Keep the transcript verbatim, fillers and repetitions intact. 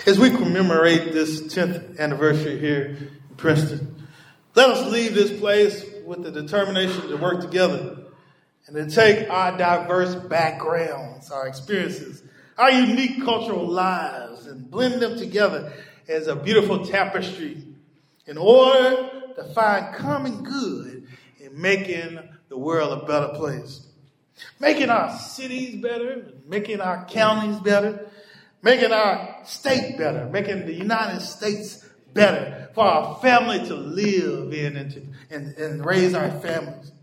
As we commemorate this tenth anniversary here in Princeton, let us leave this place with the determination to work together and to take our diverse backgrounds, our experiences, our unique cultural lives, and blend them together as a beautiful tapestry in order to find common good in making the world a better place. Making our cities better, making our counties better, making our state better, making the United States better for our family to live in and, to, and, and raise our families.